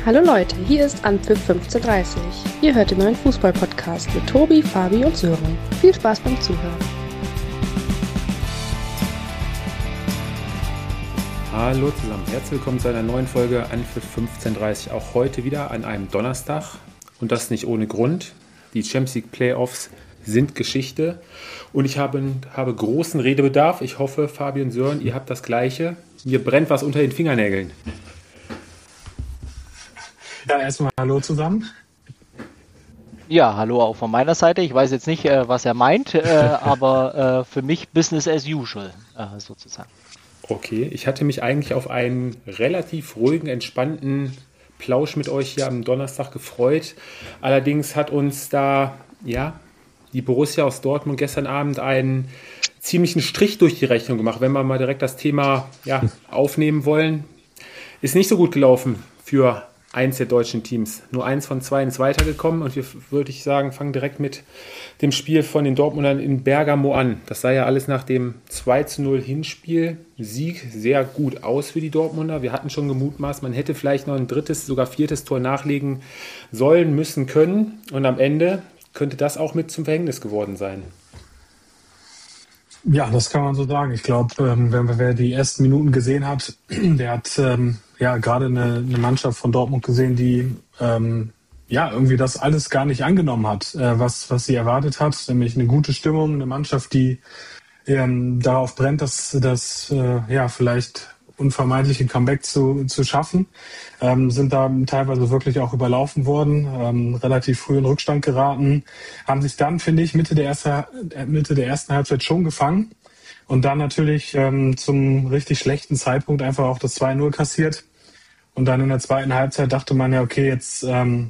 Hallo Leute, hier ist Anpfiff 1530. Ihr hört den neuen Fußball-Podcast mit Tobi, Fabi und Sören. Viel Spaß beim Zuhören. Hallo zusammen, herzlich willkommen zu einer neuen Folge Anpfiff 1530. Auch heute wieder an einem Donnerstag und das nicht ohne Grund. Die Champions League Playoffs sind Geschichte und ich habe großen Redebedarf. Ich hoffe, Fabi und Sören, ihr habt das Gleiche. Mir brennt was unter den Fingernägeln. Ja, erstmal hallo zusammen. Ja, hallo auch von meiner Seite. Ich weiß jetzt nicht, was er meint, aber für mich Business as usual, sozusagen. Okay, ich hatte mich eigentlich auf einen relativ ruhigen, entspannten Plausch mit euch hier am Donnerstag gefreut. Allerdings hat uns da, die Borussia aus Dortmund gestern Abend einen ziemlichen Strich durch die Rechnung gemacht, wenn wir mal direkt das Thema aufnehmen wollen. Ist nicht so gut gelaufen für eins der deutschen Teams. Nur eins von zwei ins Weitergekommen und wir, würde ich sagen, fangen direkt mit dem Spiel von den Dortmundern in Bergamo an. Das sah ja alles nach dem 2:0 Hinspiel Sieg sehr gut aus für die Dortmunder. Wir hatten schon gemutmaßt, man hätte vielleicht noch ein drittes, sogar viertes Tor nachlegen sollen, müssen, können und am Ende könnte das auch mit zum Verhängnis geworden sein. Ja, das kann man so sagen. Ich glaube, wer die ersten Minuten gesehen hat, der hat gerade eine Mannschaft von Dortmund gesehen, die irgendwie das alles gar nicht angenommen hat, was sie erwartet hat, nämlich eine gute Stimmung, eine Mannschaft, die darauf brennt, das vielleicht unvermeidliche Comeback zu schaffen, sind da teilweise wirklich auch überlaufen worden, relativ früh in Rückstand geraten, haben sich dann, finde ich, Mitte der ersten Halbzeit schon gefangen und dann natürlich zum richtig schlechten Zeitpunkt einfach auch das 2:0 kassiert und dann in der zweiten Halbzeit dachte man ja, okay, jetzt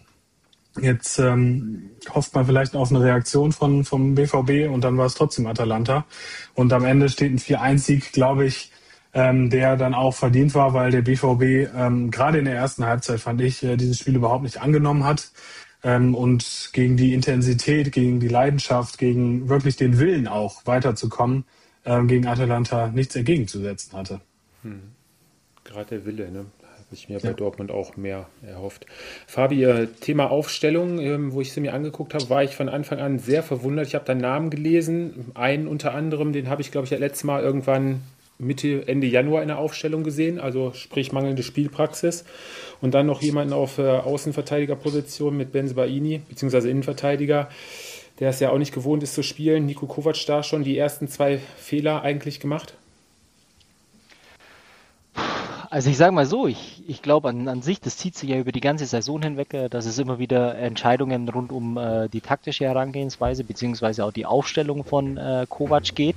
hofft man vielleicht auf eine Reaktion vom BVB und dann war es trotzdem Atalanta und am Ende steht ein 4:1-Sieg, glaube ich, der dann auch verdient war, weil der BVB gerade in der ersten Halbzeit, fand ich, dieses Spiel überhaupt nicht angenommen hat und gegen die Intensität, gegen die Leidenschaft, gegen wirklich den Willen auch weiterzukommen, gegen Atalanta nichts entgegenzusetzen hatte. Gerade der Wille, ne? Habe ich mir bei Dortmund auch mehr erhofft. Fabi, Thema Aufstellung, wo ich sie mir angeguckt habe, war ich von Anfang an sehr verwundert. Ich habe da Namen gelesen, einen unter anderem, den habe ich, glaube ich, das letzte Mal irgendwann Ende Januar in der Aufstellung gesehen, also sprich mangelnde Spielpraxis. Und dann noch jemanden auf Außenverteidigerposition mit Bensebaini, beziehungsweise Innenverteidiger, der es ja auch nicht gewohnt ist zu spielen. Niko Kovac da schon die ersten 2 Fehler eigentlich gemacht? Also ich sage mal so, ich glaube an sich, das zieht sich ja über die ganze Saison hinweg, dass es immer wieder Entscheidungen rund um die taktische Herangehensweise, beziehungsweise auch die Aufstellung von Kovac geht.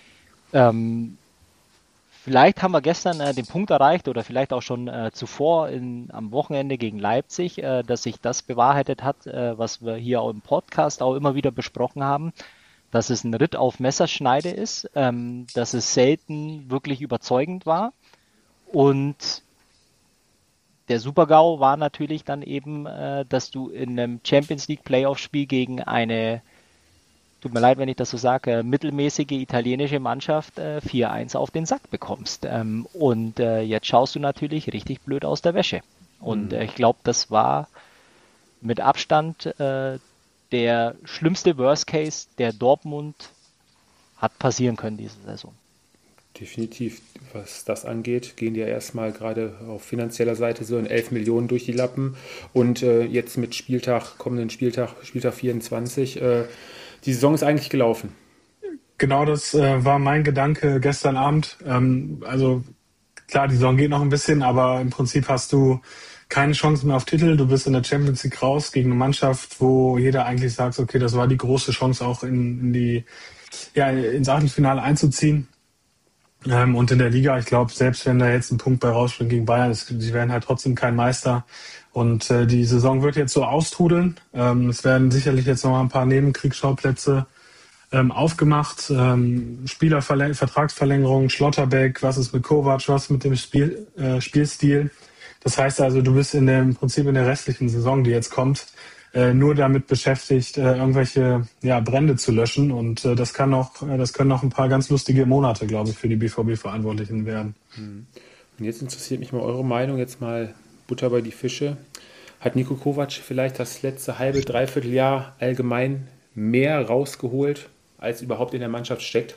Vielleicht haben wir gestern den Punkt erreicht oder vielleicht auch schon zuvor am Wochenende gegen Leipzig, dass sich das bewahrheitet hat, was wir hier auch im Podcast auch immer wieder besprochen haben, dass es ein Ritt auf Messerschneide ist, dass es selten wirklich überzeugend war und der Super-GAU war natürlich dann eben, dass du in einem Champions League Playoff-Spiel gegen eine, tut mir leid, wenn ich das so sage, mittelmäßige italienische Mannschaft 4:1 auf den Sack bekommst. Und jetzt schaust du natürlich richtig blöd aus der Wäsche. Und ich glaube, das war mit Abstand der schlimmste Worst Case, der Dortmund hat passieren können diese Saison. Definitiv, was das angeht, gehen die ja erstmal gerade auf finanzieller Seite so in 11 Millionen durch die Lappen. Und jetzt mit kommenden Spieltag 24, die Saison ist eigentlich gelaufen. Genau, das war mein Gedanke gestern Abend. Also klar, die Saison geht noch ein bisschen, aber im Prinzip hast du keine Chance mehr auf Titel. Du bist in der Champions League raus gegen eine Mannschaft, wo jeder eigentlich sagt, okay, das war die große Chance auch ins Achtelfinale einzuziehen. Und in der Liga, ich glaube, selbst wenn da jetzt ein Punkt bei rausspringt gegen Bayern, sie werden halt trotzdem kein Meister. Und die Saison wird jetzt so austrudeln. Es werden sicherlich jetzt noch mal ein paar Nebenkriegsschauplätze aufgemacht. Vertragsverlängerung, Schlotterbeck, was ist mit Kovac, was mit dem Spielstil. Das heißt also, du bist im Prinzip in der restlichen Saison, die jetzt kommt, nur damit beschäftigt, irgendwelche Brände zu löschen. Und das können noch ein paar ganz lustige Monate, glaube ich, für die BVB-Verantwortlichen werden. Und jetzt interessiert mich mal eure Meinung, jetzt mal Butter bei die Fische. Hat Niko Kovac vielleicht das letzte halbe, dreiviertel Jahr allgemein mehr rausgeholt, als überhaupt in der Mannschaft steckt?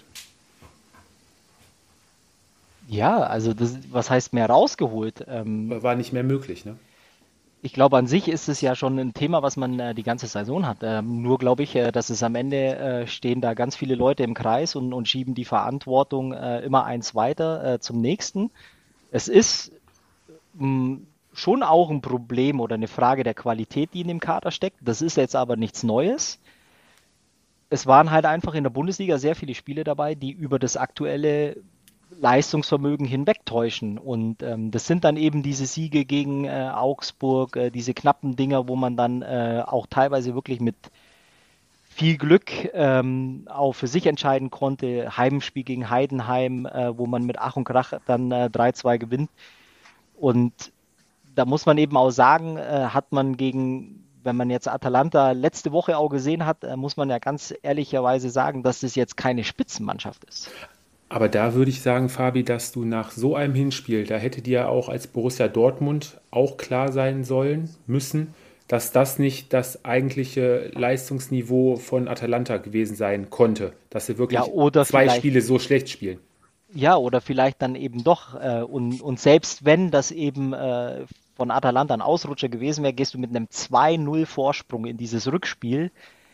Ja, also was heißt mehr rausgeholt? War nicht mehr möglich, ne? Ich glaube, an sich ist es ja schon ein Thema, was man die ganze Saison hat. Nur glaube ich, dass es am Ende stehen da ganz viele Leute im Kreis und schieben die Verantwortung immer eins weiter zum nächsten. Es ist schon auch ein Problem oder eine Frage der Qualität, die in dem Kader steckt. Das ist jetzt aber nichts Neues. Es waren halt einfach in der Bundesliga sehr viele Spiele dabei, die über das aktuelle Leistungsvermögen hinwegtäuschen. Und das sind dann eben diese Siege gegen Augsburg, diese knappen Dinger, wo man dann auch teilweise wirklich mit viel Glück auch für sich entscheiden konnte. Heimspiel gegen Heidenheim, wo man mit Ach und Krach dann 3-2 gewinnt. Und da muss man eben auch sagen, hat man wenn man jetzt Atalanta letzte Woche auch gesehen hat, muss man ja ganz ehrlicherweise sagen, dass das jetzt keine Spitzenmannschaft ist. Aber da würde ich sagen, Fabi, dass du nach so einem Hinspiel, da hätte dir auch als Borussia Dortmund auch klar sein müssen, dass das nicht das eigentliche Leistungsniveau von Atalanta gewesen sein konnte, dass sie wirklich zwei Spiele so schlecht spielen. Ja, oder vielleicht dann eben doch. Und selbst wenn das eben von Atalanta ein Ausrutscher gewesen wäre, gehst du mit einem 2-0 Vorsprung in dieses Rückspiel.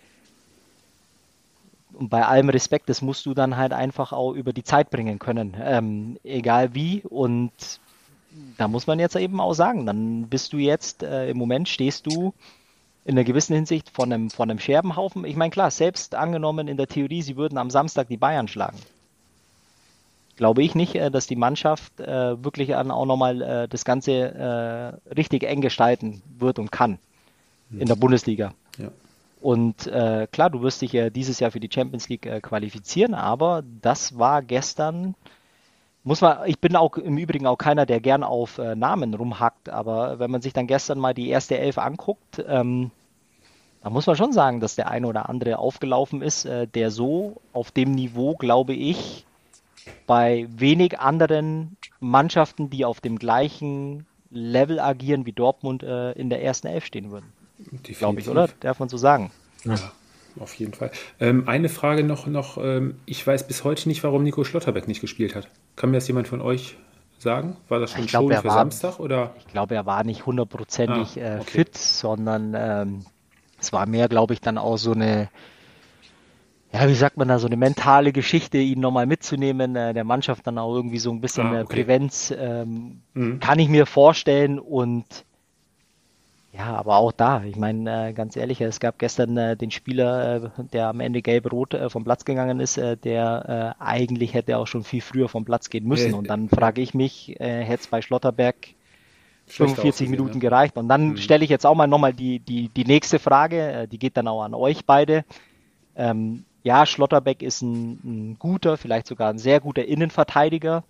Und bei allem Respekt, das musst du dann halt einfach auch über die Zeit bringen können, egal wie. Und da muss man jetzt eben auch sagen, dann bist du jetzt, im Moment stehst du in einer gewissen Hinsicht vor einem Scherbenhaufen. Ich meine, klar, selbst angenommen in der Theorie, sie würden am Samstag die Bayern schlagen. Glaube ich nicht, dass die Mannschaft wirklich dann auch nochmal das Ganze richtig eng gestalten wird und kann in der Bundesliga. Ja. Und klar, du wirst dich ja dieses Jahr für die Champions League qualifizieren, aber das war gestern, ich bin auch im Übrigen auch keiner, der gern auf Namen rumhackt, aber wenn man sich dann gestern mal die erste Elf anguckt, da muss man schon sagen, dass der eine oder andere aufgelaufen ist, der so auf dem Niveau, glaube ich, bei wenig anderen Mannschaften, die auf dem gleichen Level agieren wie Dortmund, in der ersten Elf stehen würden. Glaube ich, oder? Darf man so sagen. Ja, auf jeden Fall. Eine Frage noch. Ich weiß bis heute nicht, warum Nico Schlotterbeck nicht gespielt hat. Kann mir das jemand von euch sagen? War das schon für Samstag? Oder? Ich glaube, er war nicht hundertprozentig fit, sondern es war mehr, glaube ich, dann auch so eine, ja, wie sagt man da, so eine mentale Geschichte, ihn nochmal mitzunehmen, der Mannschaft dann auch irgendwie so ein bisschen Prävenz, kann ich mir vorstellen. Und ja, aber auch da, ich meine, ganz ehrlich, es gab gestern den Spieler, der am Ende gelb-rot vom Platz gegangen ist, der eigentlich hätte auch schon viel früher vom Platz gehen müssen. Und dann frage ich mich, hätte es bei Schlotterbeck 45 Minuten gereicht? Und dann stelle ich jetzt auch mal nochmal die nächste Frage, die geht dann auch an euch beide. Ja, Schlotterbeck ist ein guter, vielleicht sogar ein sehr guter Innenverteidiger.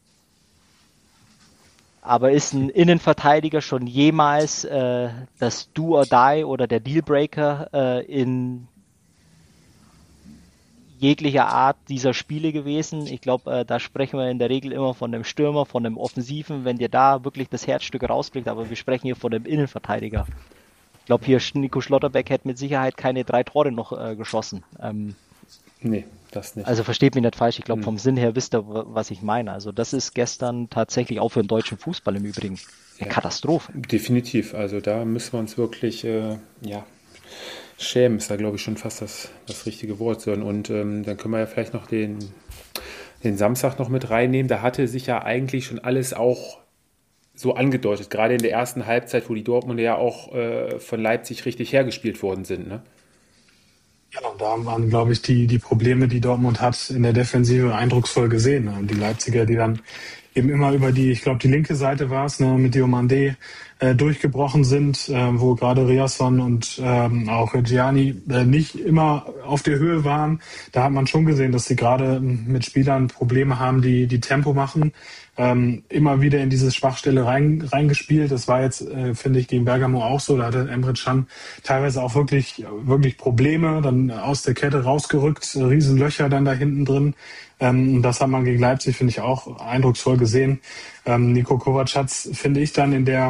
Aber ist ein Innenverteidiger schon jemals das Do or Die oder der Dealbreaker in jeglicher Art dieser Spiele gewesen? Ich glaube, da sprechen wir in der Regel immer von einem Stürmer, von einem Offensiven, wenn dir da wirklich das Herzstück rausblickt, aber wir sprechen hier von einem Innenverteidiger. Ich glaube, hier Nico Schlotterbeck hätte mit Sicherheit keine 3 Tore noch geschossen. Nee, das nicht. Also versteht mich nicht falsch, ich glaube vom Sinn her wisst ihr, was ich meine. Also das ist gestern tatsächlich auch für den deutschen Fußball im Übrigen eine Katastrophe. Definitiv, also da müssen wir uns wirklich schämen, ist da glaube ich schon fast das richtige Wort. Und dann können wir ja vielleicht noch den Samstag noch mit reinnehmen. Da hatte sich ja eigentlich schon alles auch so angedeutet, gerade in der ersten Halbzeit, wo die Dortmunder ja auch von Leipzig richtig hergespielt worden sind, ne? Ja, da waren, glaube ich, die Probleme, die Dortmund hat, in der Defensive eindrucksvoll gesehen. Und die Leipziger, die dann eben immer über die linke Seite war es, mit Diomandé durchgebrochen sind, wo gerade Riasson und auch Gianni nicht immer auf der Höhe waren. Da hat man schon gesehen, dass sie gerade mit Spielern Probleme haben, die Tempo machen. Immer wieder in diese Schwachstelle reingespielt. Das war jetzt, finde ich, gegen Bergamo auch so. Da hatte Emre Can teilweise auch wirklich Probleme, dann aus der Kette rausgerückt, Riesenlöcher dann da hinten drin. Und das hat man gegen Leipzig, finde ich, auch eindrucksvoll gesehen. Niko Kovac hat's, finde ich, dann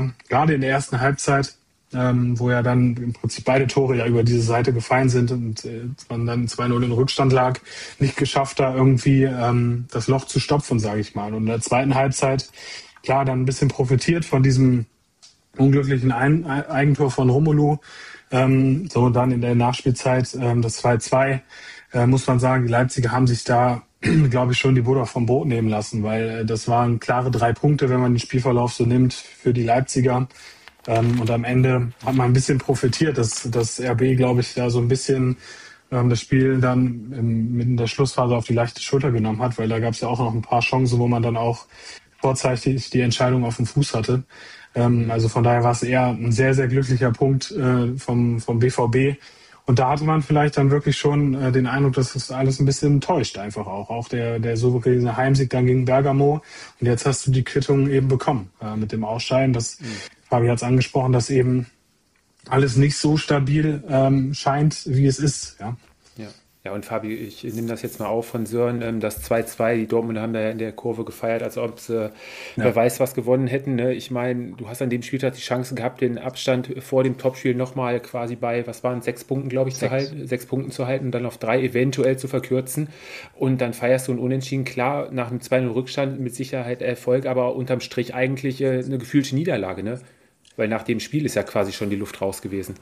gerade in der ersten Halbzeit, wo ja dann im Prinzip beide Tore ja über diese Seite gefallen sind und man dann 2-0 in Rückstand lag, nicht geschafft, da irgendwie das Loch zu stopfen, sage ich mal. Und in der zweiten Halbzeit, klar, dann ein bisschen profitiert von diesem unglücklichen Eigentor von Romelu. So dann in der Nachspielzeit das 2-2, muss man sagen, die Leipziger haben sich da, glaube ich, schon die Butter vom Brot nehmen lassen, weil das waren klare 3 Punkte, wenn man den Spielverlauf so nimmt, für die Leipziger. Und am Ende hat man ein bisschen profitiert, dass das RB, glaube ich, da so ein bisschen das Spiel dann in der Schlussphase auf die leichte Schulter genommen hat, weil da gab es ja auch noch ein paar Chancen, wo man dann auch vorzeitig die Entscheidung auf dem Fuß hatte. Also von daher war es eher ein sehr, sehr glücklicher Punkt vom BVB. Und da hatte man vielleicht dann wirklich schon den Eindruck, dass das alles ein bisschen täuscht einfach auch. Auch der souveräne Heimsieg dann gegen Bergamo. Und jetzt hast du die Quittung eben bekommen mit dem Ausscheiden. Das Fabi hat es angesprochen, dass eben alles nicht so stabil scheint, wie es ist. Ja. Ja, und Fabi, ich nehme das jetzt mal auf von Sören, das 2-2, die Dortmunder haben da ja in der Kurve gefeiert, als ob sie wer weiß was gewonnen hätten. Ne? Ich meine, du hast an dem Spieltag die Chance gehabt, den Abstand vor dem Topspiel nochmal quasi bei, 6 Punkten, glaube ich, 6 Punkten zu halten und dann auf 3 eventuell zu verkürzen. Und dann feierst du ein Unentschieden. Klar, nach einem 2-0 Rückstand mit Sicherheit Erfolg, aber unterm Strich eigentlich eine gefühlte Niederlage, ne? Weil nach dem Spiel ist ja quasi schon die Luft raus gewesen.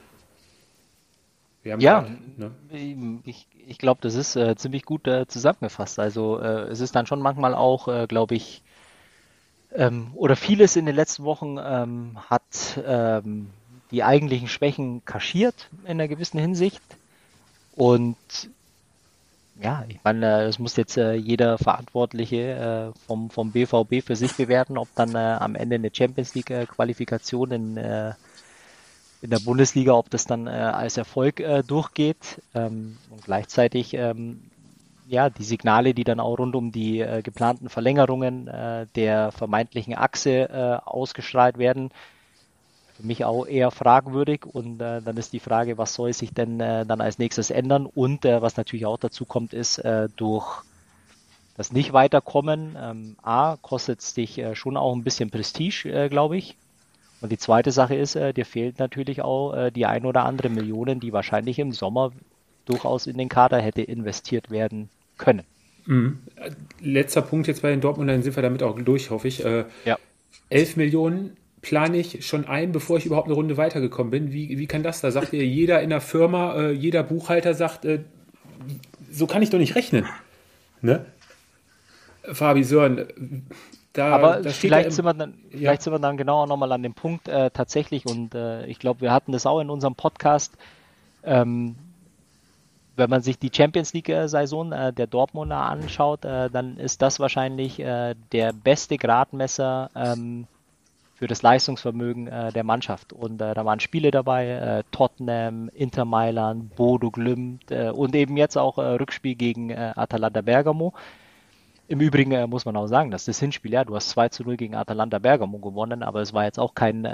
Ich glaube, das ist ziemlich gut zusammengefasst. Also es ist dann schon manchmal auch, glaube ich, oder vieles in den letzten Wochen hat die eigentlichen Schwächen kaschiert in einer gewissen Hinsicht. Und ja, ich meine, es muss jetzt jeder Verantwortliche vom BVB für sich bewerten, ob dann am Ende eine Champions League Qualifikation in der Bundesliga, ob das dann als Erfolg durchgeht. Und gleichzeitig die Signale, die dann auch rund um die geplanten Verlängerungen der vermeintlichen Achse ausgestrahlt werden, für mich auch eher fragwürdig. Und dann ist die Frage, was soll sich denn dann als nächstes ändern? Und was natürlich auch dazu kommt, ist durch das Nicht-Weiterkommen, kostet es dich schon auch ein bisschen Prestige, glaube ich. Und die zweite Sache ist, dir fehlt natürlich auch die ein oder andere Million, die wahrscheinlich im Sommer durchaus in den Kader hätte investiert werden können. Letzter Punkt jetzt bei den Dortmundern, dann sind wir damit auch durch, hoffe ich. 11 Millionen plane ich schon ein, bevor ich überhaupt eine Runde weitergekommen bin. Wie kann das da? Sagt ihr, jeder in der Firma, jeder Buchhalter sagt, so kann ich doch nicht rechnen. Ne? Fabi, Sören, aber vielleicht sind wir dann genau nochmal an dem Punkt tatsächlich, und ich glaube, wir hatten das auch in unserem Podcast, wenn man sich die Champions League-Saison der Dortmunder anschaut, dann ist das wahrscheinlich der beste Gradmesser für das Leistungsvermögen der Mannschaft. Und da waren Spiele dabei, Tottenham, Inter Mailand, Bodo Glimt und eben jetzt auch Rückspiel gegen Atalanta Bergamo. Im Übrigen muss man auch sagen, dass das Hinspiel, du hast 2-0 gegen Atalanta Bergamo gewonnen, aber es war jetzt auch kein,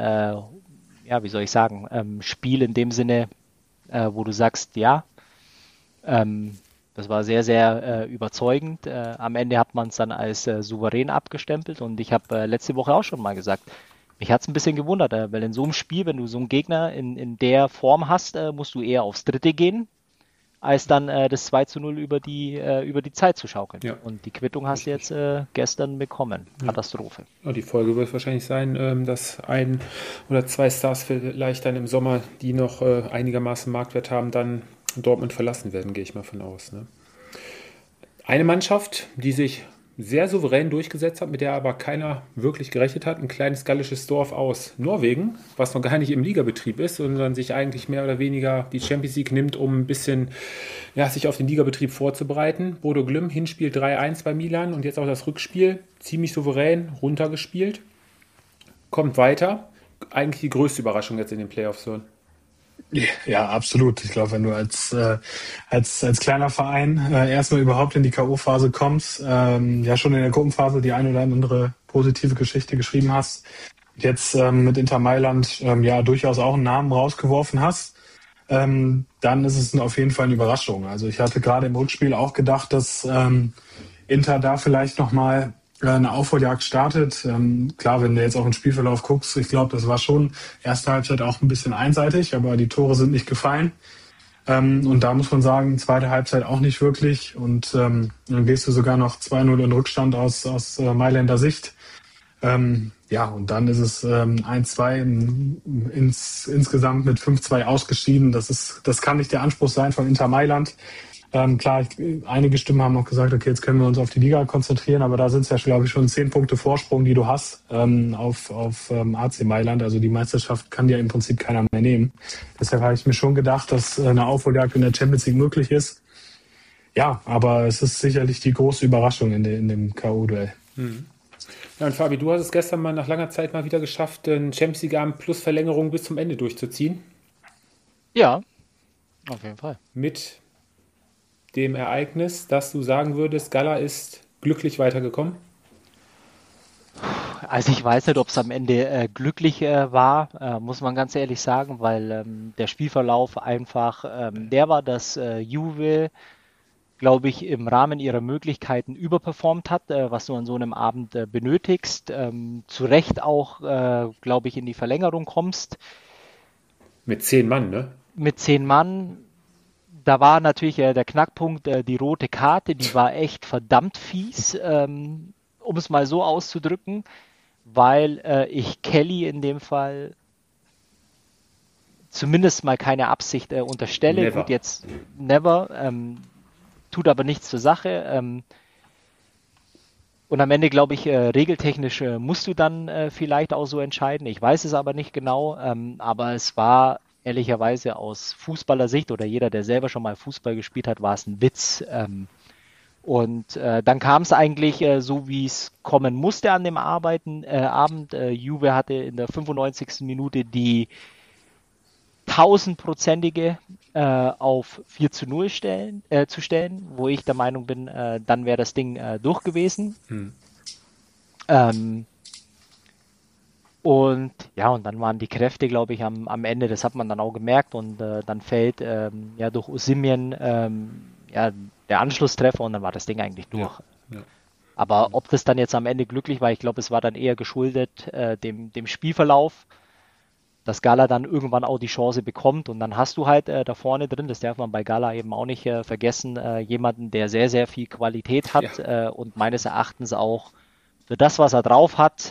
Spiel in dem Sinne, wo du sagst, das war sehr, sehr überzeugend. Am Ende hat man es dann als souverän abgestempelt, und ich habe letzte Woche auch schon mal gesagt, mich hat es ein bisschen gewundert, weil in so einem Spiel, wenn du so einen Gegner in der Form hast, musst du eher aufs Dritte gehen, als dann das 2-0 über die Zeit zu schaukeln. Ja. Und die Quittung hast du jetzt gestern bekommen. Katastrophe. Ja, die Folge wird wahrscheinlich sein, dass 1 oder 2 Stars vielleicht dann im Sommer, die noch einigermaßen Marktwert haben, dann Dortmund verlassen werden, gehe ich mal von aus. Ne? Eine Mannschaft, die sich sehr souverän durchgesetzt hat, mit der aber keiner wirklich gerechnet hat, ein kleines gallisches Dorf aus Norwegen, was noch gar nicht im Ligabetrieb ist, sondern sich eigentlich mehr oder weniger die Champions League nimmt, um ein bisschen sich auf den Ligabetrieb vorzubereiten. Bodo Glimt, Hinspiel 3-1 bei Milan und jetzt auch das Rückspiel, ziemlich souverän runtergespielt, kommt weiter. Eigentlich die größte Überraschung jetzt in den Playoffs. So. Ja, absolut. Ich glaube, wenn du als kleiner Verein erstmal überhaupt in die K.O.-Phase kommst, schon in der Gruppenphase die eine oder andere positive Geschichte geschrieben hast, jetzt mit Inter Mailand durchaus auch einen Namen rausgeworfen hast, dann ist es auf jeden Fall eine Überraschung. Also ich hatte gerade im Rückspiel auch gedacht, dass Inter da vielleicht nochmal eine Aufholjagd startet. Klar, wenn du jetzt auf den Spielverlauf guckst, ich glaube, das war schon erste Halbzeit auch ein bisschen einseitig, aber die Tore sind nicht gefallen. Und da muss man sagen, zweite Halbzeit auch nicht wirklich. Und dann gehst du sogar noch 2-0 in Rückstand aus Mailänder Sicht. Ja, und dann ist es 1-2 insgesamt mit 5-2 ausgeschieden. Das kann nicht der Anspruch sein von Inter Mailand. Klar, einige Stimmen haben auch gesagt, okay, jetzt können wir uns auf die Liga konzentrieren, aber da sind es ja, glaube ich, schon 10 Punkte Vorsprung, die du hast auf AC Mailand. Also die Meisterschaft kann dir im Prinzip keiner mehr nehmen. Deshalb habe ich mir schon gedacht, dass eine Aufholjagd in der Champions League möglich ist. Ja, aber es ist sicherlich die große Überraschung in dem K.O.-Duell. Ja, und Fabi, du hast es gestern mal nach langer Zeit mal wieder geschafft, den Champions League-Abend plus Verlängerung bis zum Ende durchzuziehen. Ja, auf jeden Fall. Mit dem Ereignis, dass du sagen würdest, Gala ist glücklich weitergekommen? Also ich weiß nicht, ob es am Ende glücklich war, muss man ganz ehrlich sagen, weil der Spielverlauf einfach der war, dass Juve, glaube ich, im Rahmen ihrer Möglichkeiten überperformt hat, was du an so einem Abend benötigst. Zu Recht auch, glaube ich, in die Verlängerung kommst. Mit 10 Mann, ne? Mit 10 Mann. Da war natürlich der Knackpunkt, die rote Karte, die war echt verdammt fies, um es mal so auszudrücken, weil ich Kelly in dem Fall zumindest mal keine Absicht unterstelle. Never. Gut, jetzt never, tut aber nichts zur Sache. Und am Ende, glaube ich, regeltechnisch musst du dann vielleicht auch so entscheiden. Ich weiß es aber nicht genau, aber es war ehrlicherweise aus Fußballersicht oder jeder, der selber schon mal Fußball gespielt hat, war es ein Witz. Und dann kam es eigentlich so, wie es kommen musste an dem Abend. Juve hatte in der 95. Minute die 1000-prozentige auf 4-0 zu stellen, wo ich der Meinung bin, dann wäre das Ding durch gewesen. Und ja, und dann waren die Kräfte, glaube ich, am Ende, das hat man dann auch gemerkt, und dann fällt ja durch Osimhen ja, der Anschlusstreffer und dann war das Ding eigentlich durch. Ja. Aber ob das dann jetzt am Ende glücklich war, ich glaube, es war dann eher geschuldet dem Spielverlauf, dass Gala dann irgendwann auch die Chance bekommt, und dann hast du halt da vorne drin, das darf man bei Gala eben auch nicht vergessen, jemanden, der sehr, sehr viel Qualität hat und meines Erachtens auch für das, was er drauf hat,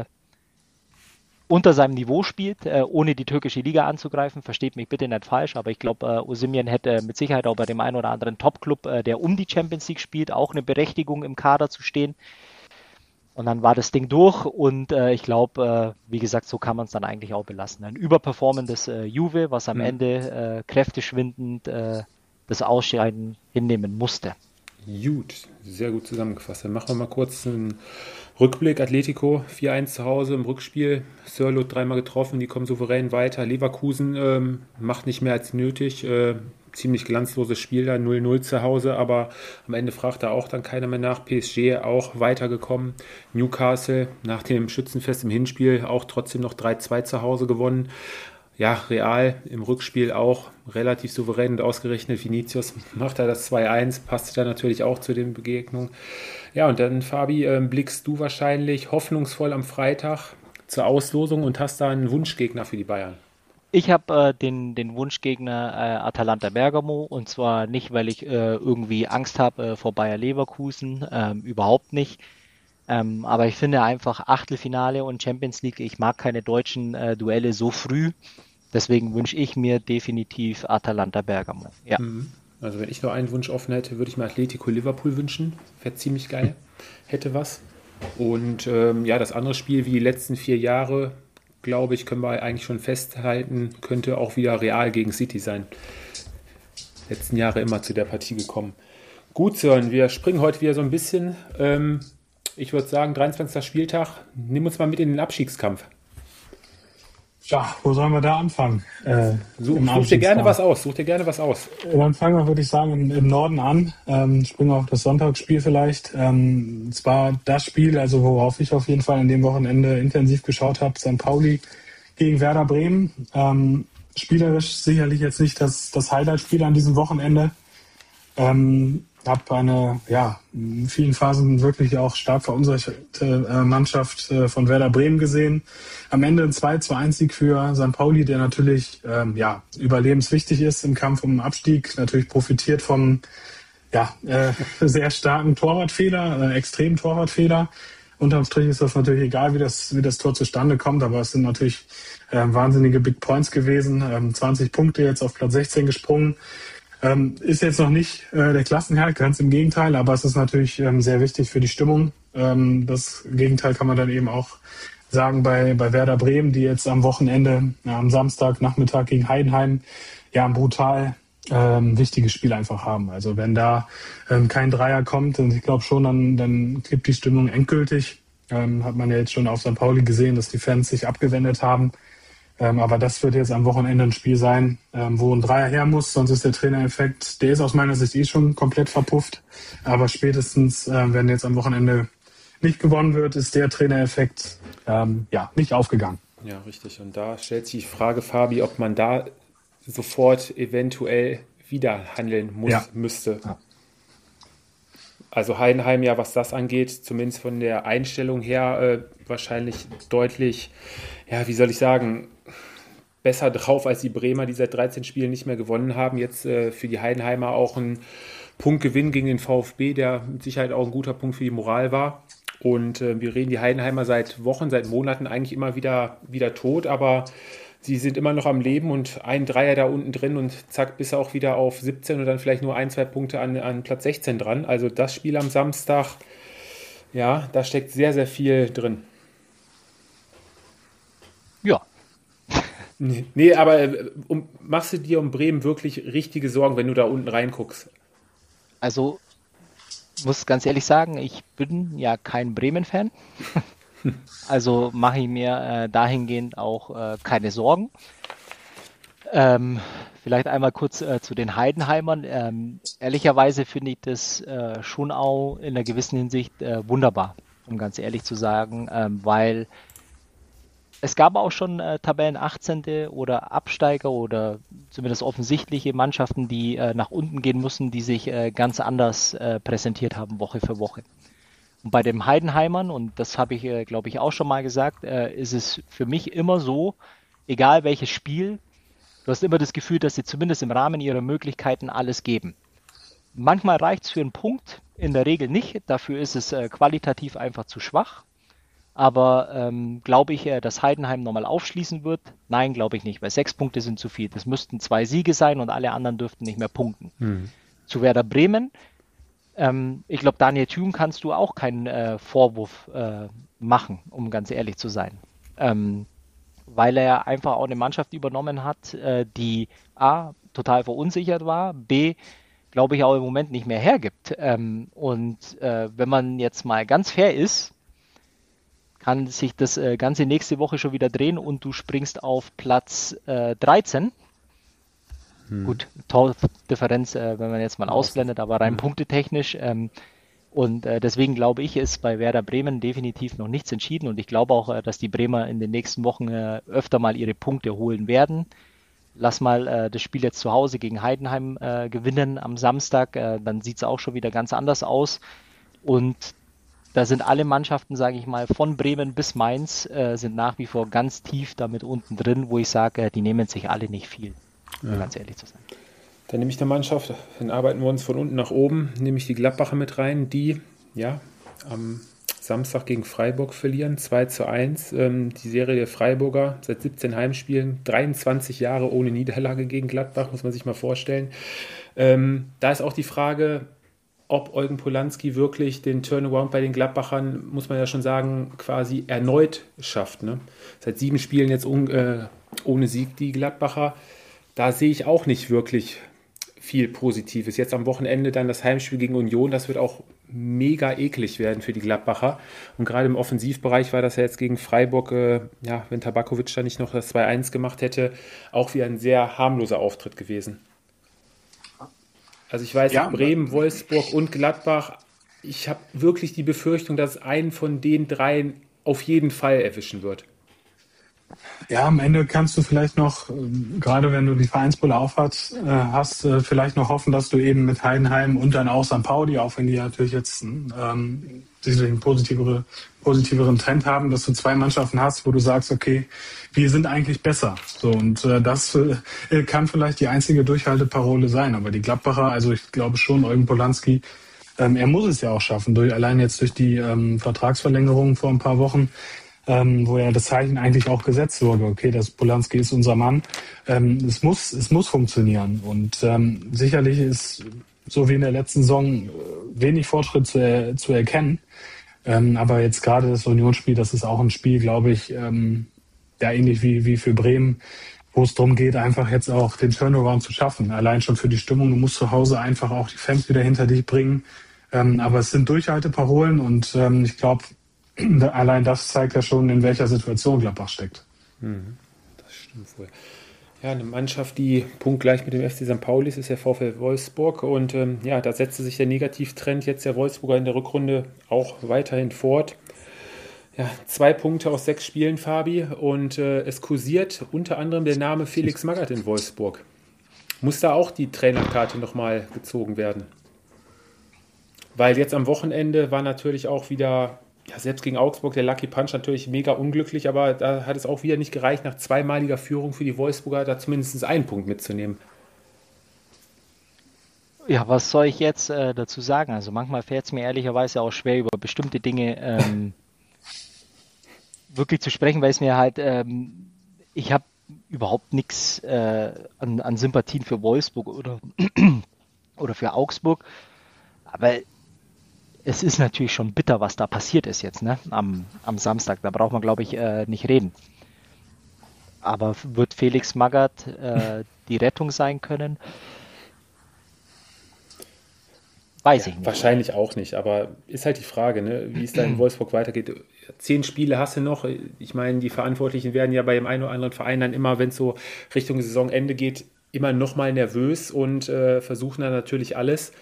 unter seinem Niveau spielt, ohne die türkische Liga anzugreifen. Versteht mich bitte nicht falsch, aber ich glaube, Osimhen hätte mit Sicherheit auch bei dem einen oder anderen Top-Club, der um die Champions League spielt, auch eine Berechtigung im Kader zu stehen. Und dann war das Ding durch, und ich glaube, wie gesagt, so kann man es dann eigentlich auch belassen. Ein überperformendes Juve, was am Ende kräfteschwindend das Ausscheiden hinnehmen musste. Gut, sehr gut zusammengefasst. Dann machen wir mal kurz einen Rückblick. Atletico 4-1 zu Hause im Rückspiel. Sörloth 3-mal getroffen, die kommen souverän weiter. Leverkusen macht nicht mehr als nötig. Ziemlich glanzloses Spiel da, 0-0 zu Hause, aber am Ende fragt da auch dann keiner mehr nach. PSG auch weitergekommen. Newcastle nach dem Schützenfest im Hinspiel auch trotzdem noch 3-2 zu Hause gewonnen. Ja, Real im Rückspiel auch relativ souverän und ausgerechnet. Vinicius macht da das 2-1, passte da natürlich auch zu den Begegnungen. Ja, und dann, Fabi, blickst du wahrscheinlich hoffnungsvoll am Freitag zur Auslosung und hast da einen Wunschgegner für die Bayern. Ich habe den Wunschgegner Atalanta Bergamo, und zwar nicht, weil ich irgendwie Angst habe vor Bayer Leverkusen, überhaupt nicht. Aber ich finde einfach Achtelfinale und Champions League, ich mag keine deutschen Duelle so früh. Deswegen wünsche ich mir definitiv Atalanta Bergamo. Ja. Also wenn ich noch einen Wunsch offen hätte, würde ich mir Atletico Liverpool wünschen. Wäre ziemlich geil. Hätte was. Und ja, das andere Spiel wie die letzten 4 Jahre, glaube ich, können wir eigentlich schon festhalten, könnte auch wieder Real gegen City sein. Letzten Jahre immer zu der Partie gekommen. Gut, Sören, wir springen heute wieder so ein bisschen. Ich würde sagen, 23. Spieltag, nimm uns mal mit in den Abstiegskampf. Ja, wo sollen wir da anfangen? Such dir gerne was aus. Dann fangen wir, würde ich sagen, im Norden an. Springen wir auf das Sonntagsspiel vielleicht. Es war das Spiel, also worauf ich auf jeden Fall an dem Wochenende intensiv geschaut habe, St. Pauli gegen Werder Bremen. Spielerisch sicherlich jetzt nicht das Highlight-Spiel an diesem Wochenende. eine, in vielen Phasen wirklich auch stark verunsicherte Mannschaft von Werder Bremen gesehen. Am Ende ein 2-1-Sieg für St. Pauli, der natürlich überlebenswichtig ist im Kampf um den Abstieg, natürlich profitiert vom sehr starken Torwartfehler, extremen Torwartfehler. Unterm Strich ist das natürlich egal, wie das Tor zustande kommt, aber es sind natürlich wahnsinnige Big Points gewesen. 20 Punkte jetzt auf Platz 16 gesprungen. Ist jetzt noch nicht der Klassenerhalt, ganz im Gegenteil, aber es ist natürlich sehr wichtig für die Stimmung. Das Gegenteil kann man dann eben auch sagen bei Werder Bremen, die jetzt am Wochenende, am Samstagnachmittag gegen Heidenheim, ein brutal wichtiges Spiel einfach haben. Also wenn da kein Dreier kommt, und ich glaube schon, dann kippt die Stimmung endgültig. Hat man ja jetzt schon auf St. Pauli gesehen, dass die Fans sich abgewendet haben. Aber das wird jetzt am Wochenende ein Spiel sein, wo ein Dreier her muss, sonst ist der Trainereffekt, der ist aus meiner Sicht schon komplett verpufft. Aber spätestens, wenn jetzt am Wochenende nicht gewonnen wird, ist der Trainereffekt nicht aufgegangen. Ja, richtig. Und da stellt sich die Frage, Fabi, ob man da sofort eventuell wieder handeln müsste. Ja. Also Heidenheim, was das angeht, zumindest von der Einstellung her, wahrscheinlich deutlich, besser drauf als die Bremer, die seit 13 Spielen nicht mehr gewonnen haben. Jetzt für die Heidenheimer auch ein Punktgewinn gegen den VfB, der mit Sicherheit auch ein guter Punkt für die Moral war. Und wir reden die Heidenheimer seit Wochen, seit Monaten eigentlich immer wieder tot, aber sie sind immer noch am Leben und ein Dreier da unten drin und zack, bist du auch wieder auf 17 und dann vielleicht nur 1-2 Punkte an Platz 16 dran. Also das Spiel am Samstag, da steckt sehr, sehr viel drin. Ja. Nee, aber machst du dir um Bremen wirklich richtige Sorgen, wenn du da unten reinguckst? Also, muss ganz ehrlich sagen, ich bin ja kein Bremen-Fan. Also mache ich mir dahingehend auch keine Sorgen. Vielleicht einmal kurz zu den Heidenheimern. Ehrlicherweise finde ich das schon auch in einer gewissen Hinsicht wunderbar, um ganz ehrlich zu sagen, weil es gab auch schon Tabellen 18. oder Absteiger oder zumindest offensichtliche Mannschaften, die nach unten gehen müssen, die sich ganz anders präsentiert haben, Woche für Woche. Und bei den Heidenheimern, und das habe ich, glaube ich, auch schon mal gesagt, ist es für mich immer so, egal welches Spiel, du hast immer das Gefühl, dass sie zumindest im Rahmen ihrer Möglichkeiten alles geben. Manchmal reicht es für einen Punkt, in der Regel nicht. Dafür ist es qualitativ einfach zu schwach. Aber glaube ich, dass Heidenheim nochmal aufschließen wird? Nein, glaube ich nicht, weil 6 Punkte sind zu viel. Das müssten 2 Siege sein und alle anderen dürften nicht mehr punkten. Zu Werder Bremen, ich glaube, Daniel Thüm kannst du auch keinen Vorwurf machen, um ganz ehrlich zu sein. Weil er einfach auch eine Mannschaft übernommen hat, die A, total verunsichert war, B, glaube ich, auch im Moment nicht mehr hergibt. Und wenn man jetzt mal ganz fair ist, kann sich das Ganze nächste Woche schon wieder drehen und du springst auf Platz 13. Gut, Tordifferenz, wenn man jetzt mal ausblendet, aber rein punktetechnisch. Und deswegen glaube ich, ist bei Werder Bremen definitiv noch nichts entschieden. Und ich glaube auch, dass die Bremer in den nächsten Wochen öfter mal ihre Punkte holen werden. Lass mal das Spiel jetzt zu Hause gegen Heidenheim gewinnen am Samstag. Dann sieht es auch schon wieder ganz anders aus. Und da sind alle Mannschaften, sage ich mal, von Bremen bis Mainz, sind nach wie vor ganz tief damit unten drin, wo ich sage, die nehmen sich alle nicht viel, um ganz ehrlich zu sein. Dann nehme ich eine Mannschaft, dann arbeiten wir uns von unten nach oben, nehme ich die Gladbacher mit rein, die am Samstag gegen Freiburg verlieren, 2-1. Die Serie der Freiburger seit 17 Heimspielen, 23 Jahre ohne Niederlage gegen Gladbach, muss man sich mal vorstellen. Da ist auch die Frage, ob Eugen Polanski wirklich den Turnaround bei den Gladbachern, muss man ja schon sagen, quasi erneut schafft. Ne? Seit 7 Spielen jetzt ohne Sieg die Gladbacher. Da sehe ich auch nicht wirklich viel Positives. Jetzt am Wochenende dann das Heimspiel gegen Union, das wird auch mega eklig werden für die Gladbacher. Und gerade im Offensivbereich war das ja jetzt gegen Freiburg, wenn Tabakovic da nicht noch das 2-1 gemacht hätte, auch wieder ein sehr harmloser Auftritt gewesen. Also ich weiß, Bremen, Wolfsburg und Gladbach, ich habe wirklich die Befürchtung, dass einen von den dreien auf jeden Fall erwischen wird. Ja, am Ende kannst du vielleicht noch, gerade wenn du die Vereinsbrille aufhast, vielleicht noch hoffen, dass du eben mit Heidenheim und dann auch St. Pauli, auch wenn die natürlich jetzt sicherlich einen positiveren Trend haben, dass du zwei Mannschaften hast, wo du sagst, okay, wir sind eigentlich besser. So, und das kann vielleicht die einzige Durchhalteparole sein. Aber die Gladbacher, also ich glaube schon, Eugen Polanski, er muss es ja auch schaffen, allein jetzt durch die Vertragsverlängerung vor ein paar Wochen, wo ja das Zeichen eigentlich auch gesetzt wurde, okay, das Polanski ist unser Mann. Es muss funktionieren. Und sicherlich ist, so wie in der letzten Saison, wenig Fortschritt zu erkennen. Aber jetzt gerade das Unionsspiel, das ist auch ein Spiel, glaube ich, ja ähnlich wie für Bremen, wo es darum geht, einfach jetzt auch den Turnaround zu schaffen. Allein schon für die Stimmung. Du musst zu Hause einfach auch die Fans wieder hinter dich bringen. Aber es sind Durchhalteparolen und ich glaube, allein das zeigt ja schon, in welcher Situation Gladbach steckt. Das stimmt wohl. Ja, eine Mannschaft, die punktgleich mit dem FC St. Pauli ist der VfL Wolfsburg. Und da setzte sich der Negativtrend jetzt der Wolfsburger in der Rückrunde auch weiterhin fort. Ja, 2 Punkte aus 6 Spielen, Fabi. Und es kursiert unter anderem der Name Felix Magath in Wolfsburg. Muss da auch die Trainerkarte nochmal gezogen werden? Weil jetzt am Wochenende war natürlich auch wieder... Ja, selbst gegen Augsburg, der Lucky Punch natürlich mega unglücklich, aber da hat es auch wieder nicht gereicht, nach zweimaliger Führung für die Wolfsburger da zumindest einen Punkt mitzunehmen. Ja, was soll ich jetzt dazu sagen? Also manchmal fällt es mir ehrlicherweise auch schwer, über bestimmte Dinge wirklich zu sprechen, weil es mir halt, ich habe überhaupt nichts an Sympathien für Wolfsburg oder für Augsburg, aber es ist natürlich schon bitter, was da passiert ist jetzt, ne? Am Samstag. Da braucht man, glaube ich, nicht reden. Aber wird Felix Magath die Rettung sein können? Weiß ich nicht. Wahrscheinlich auch nicht, aber ist halt die Frage, ne, wie es da in Wolfsburg weitergeht. 10 Spiele hast du noch. Ich meine, die Verantwortlichen werden ja bei dem einen oder anderen Verein dann immer, wenn es so Richtung Saisonende geht, immer noch mal nervös und versuchen dann natürlich alles.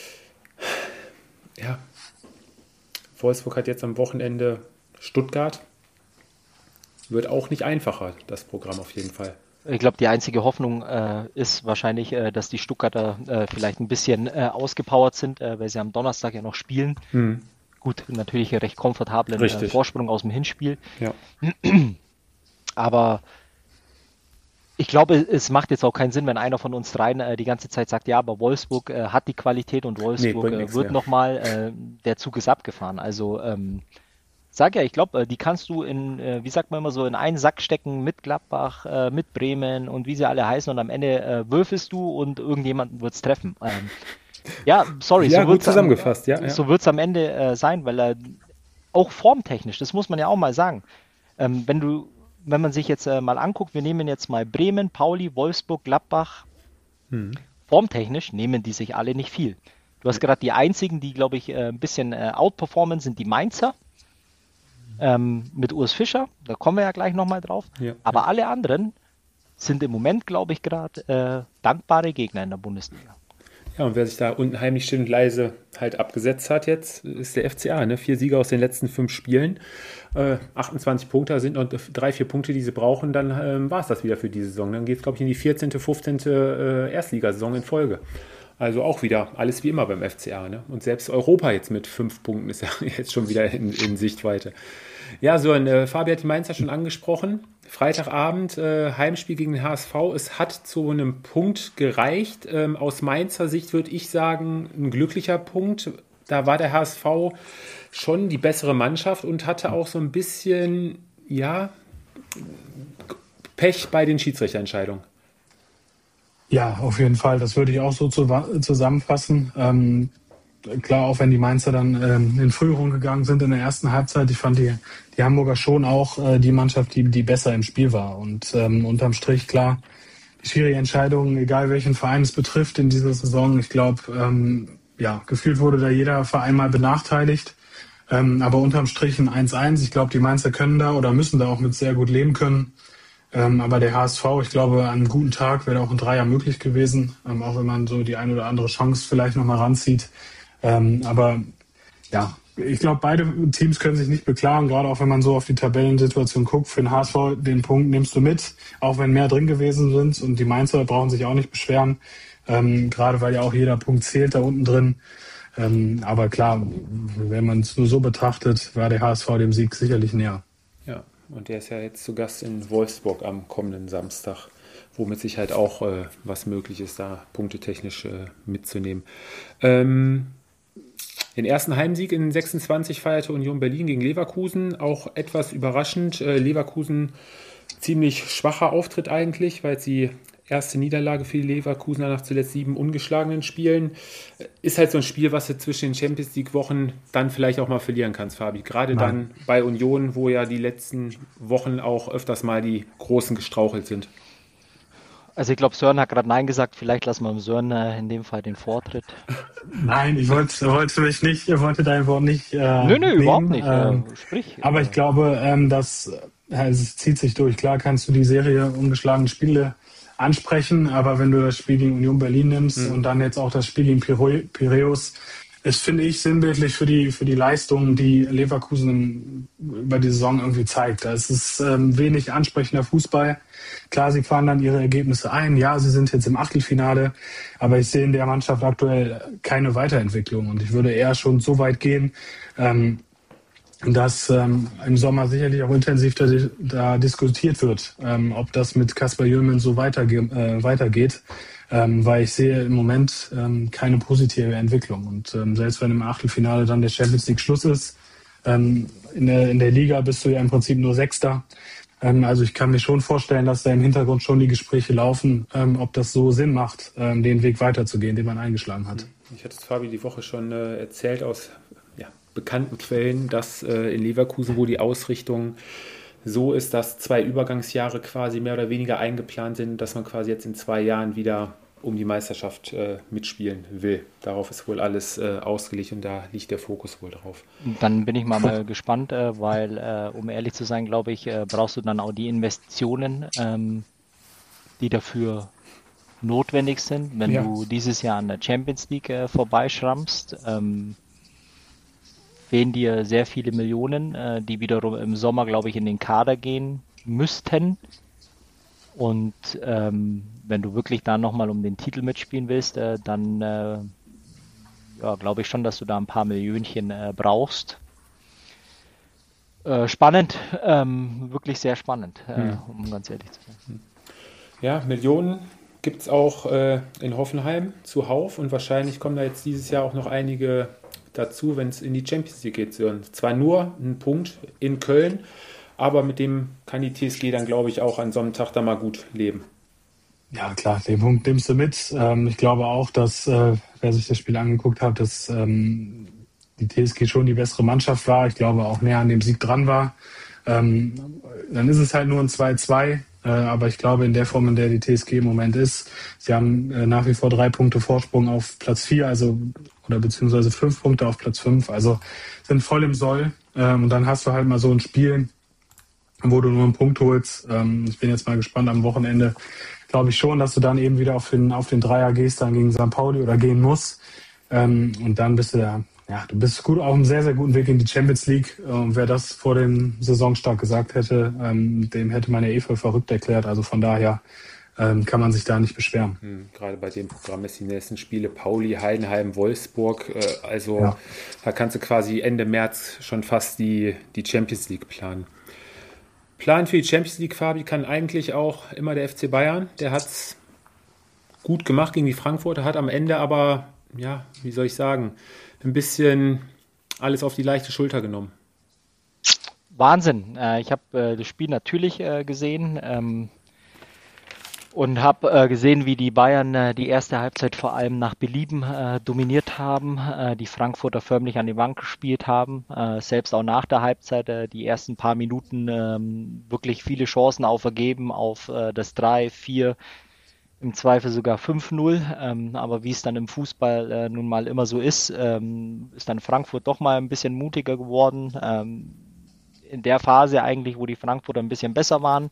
Ja, Wolfsburg hat jetzt am Wochenende Stuttgart. Wird auch nicht einfacher, das Programm auf jeden Fall. Ich glaube, die einzige Hoffnung ist wahrscheinlich, dass die Stuttgarter vielleicht ein bisschen ausgepowert sind, weil sie am Donnerstag ja noch spielen. Gut, natürlich recht komfortablen Vorsprung aus dem Hinspiel. Ja. Aber ich glaube, es macht jetzt auch keinen Sinn, wenn einer von uns dreien die ganze Zeit sagt, ja, aber Wolfsburg hat die Qualität und Wolfsburg wird nochmal, der Zug ist abgefahren. Also sag ja, ich glaube, die kannst du wie sagt man immer so, in einen Sack stecken mit Gladbach, mit Bremen und wie sie alle heißen und am Ende würfelst du und irgendjemanden wird es treffen. Ja, sorry, ja, so wird zusammengefasst, so wird's am Ende sein, weil auch formtechnisch, das muss man ja auch mal sagen, wenn man sich jetzt mal anguckt, wir nehmen jetzt mal Bremen, Pauli, Wolfsburg, Gladbach, formtechnisch nehmen die sich alle nicht viel. Du hast gerade die einzigen, die, glaube ich, ein bisschen outperformen, sind die Mainzer mit Urs Fischer, da kommen wir ja gleich nochmal drauf. Ja, aber alle anderen sind im Moment, glaube ich, gerade dankbare Gegner in der Bundesliga. Ja, und wer sich da unten heimlich still und leise halt abgesetzt hat jetzt, ist der FCA. Ne? 4 Sieger aus den letzten 5 Spielen. 28 Punkte, sind noch 3-4 Punkte, die sie brauchen, dann war es das wieder für die Saison. Dann geht es, glaube ich, in die 14., 15. Erstligasaison in Folge. Also auch wieder alles wie immer beim FCA. Ne? Und selbst Europa jetzt mit 5 Punkten ist ja jetzt schon wieder in Sichtweite. Ja, so ein Fabi hat die Mainzer schon angesprochen. Freitagabend, Heimspiel gegen den HSV. Es hat zu einem Punkt gereicht. Aus Mainzer Sicht würde ich sagen, ein glücklicher Punkt. Da war der HSV schon die bessere Mannschaft und hatte auch so ein bisschen, ja, Pech bei den Schiedsrichterentscheidungen. Ja, auf jeden Fall. Das würde ich auch so zusammenfassen. Klar, auch wenn die Mainzer dann in Führung gegangen sind in der ersten Halbzeit. Ich fand die Hamburger schon auch die Mannschaft, die besser im Spiel war. Und unterm Strich, klar, die schwierige Entscheidung, egal welchen Verein es betrifft in dieser Saison. Ich glaube, gefühlt wurde da jeder Verein mal benachteiligt. Aber unterm Strich ein 1-1. Ich glaube, die Mainzer können da oder müssen da auch mit sehr gut leben können. Aber der HSV, ich glaube, an einem guten Tag wäre auch ein Dreier möglich gewesen. Auch wenn man so die ein oder andere Chance vielleicht nochmal ranzieht. Aber Ja, ich glaube, beide Teams können sich nicht beklagen, gerade auch wenn man so auf die Tabellensituation guckt. Für den HSV, den Punkt nimmst du mit, auch wenn mehr drin gewesen sind. Und die Mainzer brauchen sich auch nicht beschweren, gerade weil ja auch jeder Punkt zählt da unten drin. Aber klar, wenn man es nur so betrachtet, war der HSV dem Sieg sicherlich näher. Ja, und der ist ja jetzt zu Gast in Wolfsburg am kommenden Samstag, wo mit Sicherheit auch was möglich ist, da punktetechnisch mitzunehmen. Den ersten Heimsieg in 26 feierte Union Berlin gegen Leverkusen. Auch etwas überraschend. Leverkusen ziemlich schwacher Auftritt eigentlich, weil sie erste Niederlage für die Leverkusener nach zuletzt 7 ungeschlagenen Spielen. Ist halt so ein Spiel, was du zwischen den Champions League Wochen dann vielleicht auch mal verlieren kannst, Fabi. Gerade dann bei Union, wo ja die letzten Wochen auch öfters mal die Großen gestrauchelt sind. Also ich glaube, Sören hat gerade Nein gesagt. Vielleicht lassen wir dem Sören in dem Fall den Vortritt. Nein, ich wollte dein Wort nicht Nö, nehmen. überhaupt nicht. Sprich. Aber ich glaube, es zieht sich durch. Klar kannst du die Serie ungeschlagene Spiele ansprechen, aber wenn du das Spiel gegen Union Berlin nimmst und dann jetzt auch das Spiel gegen Piräus, ist, finde ich, sinnbildlich für die Leistungen, die Leverkusen über die Saison irgendwie zeigt. Es ist wenig ansprechender Fußball. Klar, sie fahren dann ihre Ergebnisse ein. Ja, sie sind jetzt im Achtelfinale, aber ich sehe in der Mannschaft aktuell keine Weiterentwicklung. Und ich würde eher schon so weit gehen, dass im Sommer sicherlich auch intensiv da diskutiert wird, ob das mit Kasper Jürgen so weitergeht, weil ich sehe im Moment keine positive Entwicklung. Und selbst wenn im Achtelfinale dann der Champions League Schluss ist, in der Liga bist du ja im Prinzip nur Sechster. Also ich kann mir schon vorstellen, dass da im Hintergrund schon die Gespräche laufen, ob das so Sinn macht, den Weg weiterzugehen, den man eingeschlagen hat. Ich hatte es Fabi die Woche schon erzählt aus bekannten Quellen, dass in Leverkusen, wo die Ausrichtung so ist, dass 2 Übergangsjahre quasi mehr oder weniger eingeplant sind, dass man quasi jetzt in 2 Jahren wieder um die Meisterschaft mitspielen will. Darauf ist wohl alles ausgelegt und da liegt der Fokus wohl drauf. Dann bin ich mal gespannt, weil, um ehrlich zu sein, glaube ich, brauchst du dann auch die Investitionen, die dafür notwendig sind, wenn du dieses Jahr an der Champions League vorbeischrammst. Fehlen dir sehr viele Millionen, die wiederum im Sommer, glaube ich, in den Kader gehen müssten. Und wenn du wirklich da nochmal um den Titel mitspielen willst, dann glaube ich schon, dass du da ein paar Millionchen brauchst. Spannend, wirklich sehr spannend, um ganz ehrlich zu sein. Ja, Millionen gibt es auch in Hoffenheim zuhauf und wahrscheinlich kommen da jetzt dieses Jahr auch noch einige dazu, wenn es in die Champions League geht. Zwar nur ein Punkt in Köln, aber mit dem kann die TSG dann, glaube ich, auch an so einem Tag da mal gut leben. Ja, klar, den Punkt nimmst du mit. Ich glaube auch, dass, wer sich das Spiel angeguckt hat, dass die TSG schon die bessere Mannschaft war. Ich glaube auch näher an dem Sieg dran war. Dann ist es halt nur ein 2-2. Aber ich glaube, in der Form, in der die TSG im Moment ist, sie haben nach wie vor 3 Punkte Vorsprung auf Platz 4, oder beziehungsweise 5 Punkte auf Platz 5, also sind voll im Soll. Und dann hast du halt mal so ein Spiel, wo du nur einen Punkt holst. Ich bin jetzt mal gespannt am Wochenende. Glaube ich schon, dass du dann eben wieder auf den Dreier gehst, dann gegen St. Pauli oder gehen musst. Und dann bist du da. Ja, du bist gut auf einem sehr, sehr guten Weg in die Champions League. Wer das vor dem Saisonstart gesagt hätte, dem hätte man ja voll verrückt erklärt. Also von daher kann man sich da nicht beschweren. Gerade bei dem Programm ist die nächsten Spiele Pauli, Heidenheim, Wolfsburg. Da kannst du quasi Ende März schon fast die Champions League planen. Plan für die Champions League, Fabi, kann eigentlich auch immer der FC Bayern. Der hat es gut gemacht gegen die Frankfurter, hat am Ende aber, ja, wie soll ich sagen, ein bisschen alles auf die leichte Schulter genommen. Wahnsinn. Ich habe das Spiel natürlich gesehen und habe gesehen, wie die Bayern die erste Halbzeit vor allem nach Belieben dominiert haben, die Frankfurter förmlich an die Wand gespielt haben, selbst auch nach der Halbzeit die ersten paar Minuten wirklich viele Chancen vergeben auf das 3-4, im Zweifel sogar 5-0, aber wie es dann im Fußball nun mal immer so ist dann Frankfurt doch mal ein bisschen mutiger geworden. In der Phase eigentlich, wo die Frankfurter ein bisschen besser waren,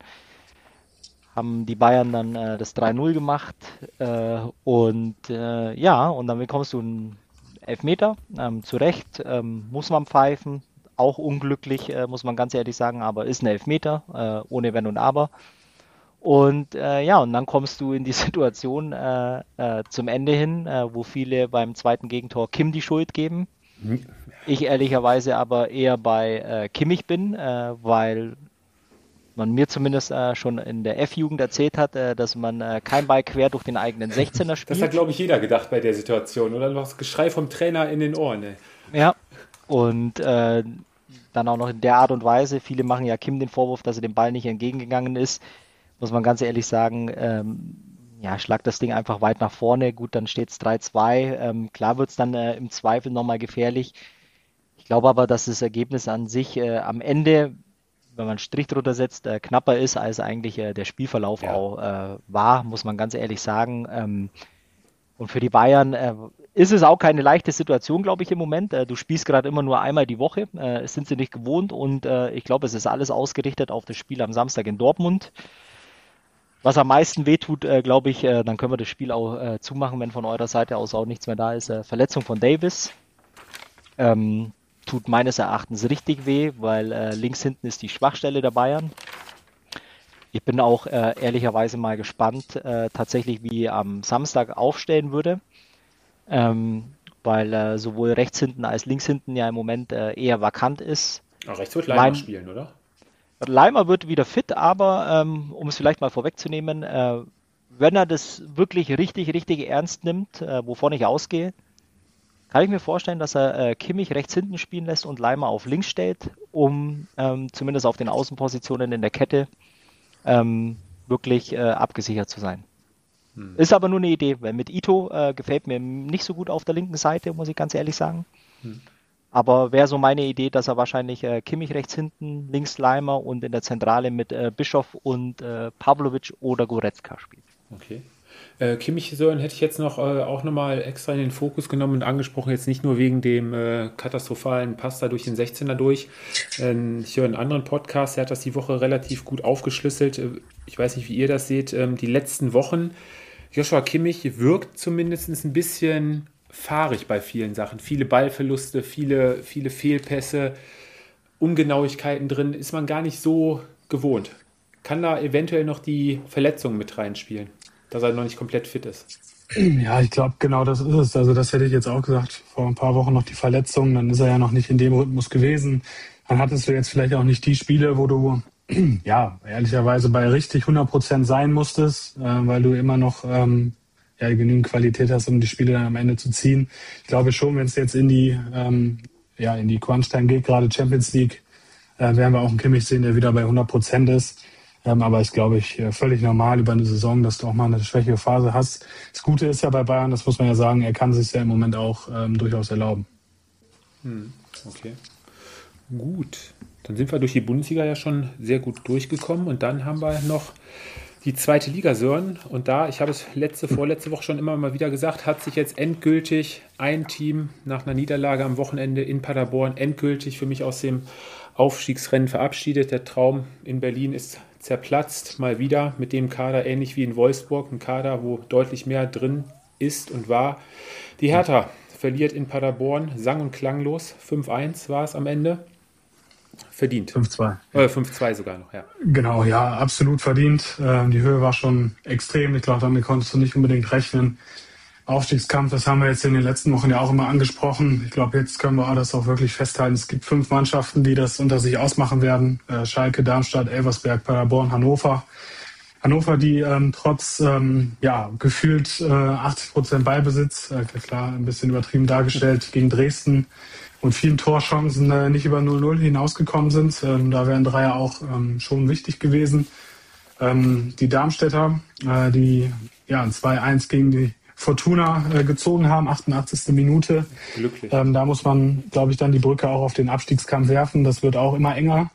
haben die Bayern dann das 3-0 gemacht und dann bekommst du einen Elfmeter, zu Recht, muss man pfeifen, auch unglücklich, muss man ganz ehrlich sagen, aber ist ein Elfmeter, ohne Wenn und Aber. Und und dann kommst du in die Situation zum Ende hin, wo viele beim zweiten Gegentor Kim die Schuld geben. Ich ehrlicherweise aber eher bei Kimmich bin, weil man mir zumindest schon in der F-Jugend erzählt hat, dass man kein Ball quer durch den eigenen 16er spielt. Das hat, glaube ich, jeder gedacht bei der Situation, oder? Du hast das Geschrei vom Trainer in den Ohren. Ey. Ja, und dann auch noch in der Art und Weise, viele machen ja Kim den Vorwurf, dass er dem Ball nicht entgegengegangen ist, muss man ganz ehrlich sagen, schlag das Ding einfach weit nach vorne, gut, dann steht es 3-2, klar wird es dann im Zweifel nochmal gefährlich. Ich glaube aber, dass das Ergebnis an sich am Ende, wenn man einen Strich drunter setzt, knapper ist, als eigentlich der Spielverlauf auch war, muss man ganz ehrlich sagen. Und für die Bayern ist es auch keine leichte Situation, glaube ich, im Moment. Du spielst gerade immer nur einmal die Woche, das sind sie nicht gewohnt und ich glaube, es ist alles ausgerichtet auf das Spiel am Samstag in Dortmund. Was am meisten wehtut, glaube ich, dann können wir das Spiel auch zumachen, wenn von eurer Seite aus auch nichts mehr da ist. Verletzung von Davis. Tut meines Erachtens richtig weh, weil links hinten ist die Schwachstelle der Bayern. Ich bin auch ehrlicherweise mal gespannt, tatsächlich wie am Samstag aufstellen würde, weil sowohl rechts hinten als links hinten ja im Moment eher vakant ist. Ach, rechts wird Leimer spielen, oder? Leimer wird wieder fit, aber um es vielleicht mal vorwegzunehmen, wenn er das wirklich richtig ernst nimmt, wovon ich ausgehe, kann ich mir vorstellen, dass er Kimmich rechts hinten spielen lässt und Leimer auf links stellt, um zumindest auf den Außenpositionen in der Kette wirklich abgesichert zu sein. Ist aber nur eine Idee, weil mit Ito gefällt mir nicht so gut auf der linken Seite, muss ich ganz ehrlich sagen. Aber wäre so meine Idee, dass er wahrscheinlich Kimmich rechts hinten, links Leimer und in der Zentrale mit Bischof und Pavlovic oder Goretzka spielt. Okay. Kimmich Sören hätte ich jetzt noch auch nochmal extra in den Fokus genommen und angesprochen, jetzt nicht nur wegen dem katastrophalen Pass da durch den 16er durch. Ich höre einen anderen Podcast, der hat das die Woche relativ gut aufgeschlüsselt. Ich weiß nicht, wie ihr das seht. Die letzten Wochen, Joshua Kimmich wirkt zumindest ein bisschen fahrig bei vielen Sachen. Viele Ballverluste, viele Fehlpässe, Ungenauigkeiten drin, ist man gar nicht so gewohnt. Kann da eventuell noch die Verletzungen mit reinspielen, dass er noch nicht komplett fit ist? Ja, ich glaube, genau das ist es. Also das hätte ich jetzt auch gesagt, vor ein paar Wochen noch die Verletzung, dann ist er ja noch nicht in dem Rhythmus gewesen. Dann hattest du jetzt vielleicht auch nicht die Spiele, wo du ehrlicherweise bei richtig 100% sein musstest, weil du immer noch genügend Qualität hast, um die Spiele dann am Ende zu ziehen. Ich glaube schon, wenn es jetzt in die Crunch-Time geht, gerade Champions League, werden wir auch einen Kimmich sehen, der wieder bei 100% ist. Aber ist, glaube ich, völlig normal über eine Saison, dass du auch mal eine schwächere Phase hast. Das Gute ist ja bei Bayern, das muss man ja sagen, er kann sich ja im Moment auch durchaus erlauben. Okay, gut. Dann sind wir durch die Bundesliga ja schon sehr gut durchgekommen und dann haben wir noch die zweite Liga, Sören. Und da, ich habe es vorletzte Woche schon immer mal wieder gesagt, hat sich jetzt endgültig ein Team nach einer Niederlage am Wochenende in Paderborn endgültig für mich aus dem Aufstiegsrennen verabschiedet. Der Traum in Berlin ist zerplatzt, mal wieder mit dem Kader, ähnlich wie in Wolfsburg, ein Kader, wo deutlich mehr drin ist und war. Die Hertha verliert in Paderborn, sang- und klanglos, 5-1 war es am Ende. Verdient. 5-2. 5-2 sogar noch, ja. Genau, ja, absolut verdient. Die Höhe war schon extrem. Ich glaube, damit konntest du nicht unbedingt rechnen. Aufstiegskampf, das haben wir jetzt in den letzten Wochen ja auch immer angesprochen. Ich glaube, jetzt können wir das auch wirklich festhalten. Es gibt 5 Mannschaften, die das unter sich ausmachen werden. Schalke, Darmstadt, Elversberg, Paderborn, Hannover. Hannover, die trotz gefühlt 80% Ballbesitz, klar, ein bisschen übertrieben dargestellt, gegen Dresden und vielen Torchancen nicht über 0-0 hinausgekommen sind. Da wären Dreier auch schon wichtig gewesen. Die Darmstädter, die ein 2-1 gegen die Fortuna gezogen haben, 88. Minute. Glücklich. Da muss man, glaube ich, dann die Brücke auch auf den Abstiegskampf werfen. Das wird auch immer enger.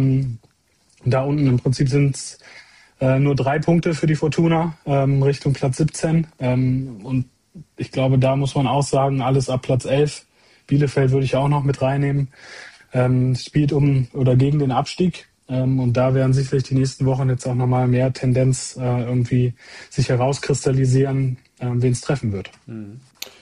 Da unten im Prinzip sind es nur 3 Punkte für die Fortuna Richtung Platz 17. Und ich glaube, da muss man auch sagen, alles ab Platz 11. Bielefeld würde ich auch noch mit reinnehmen. Spielt gegen den Abstieg. Und da werden sicherlich die nächsten Wochen jetzt auch nochmal mehr Tendenz irgendwie sich herauskristallisieren, wen es treffen wird.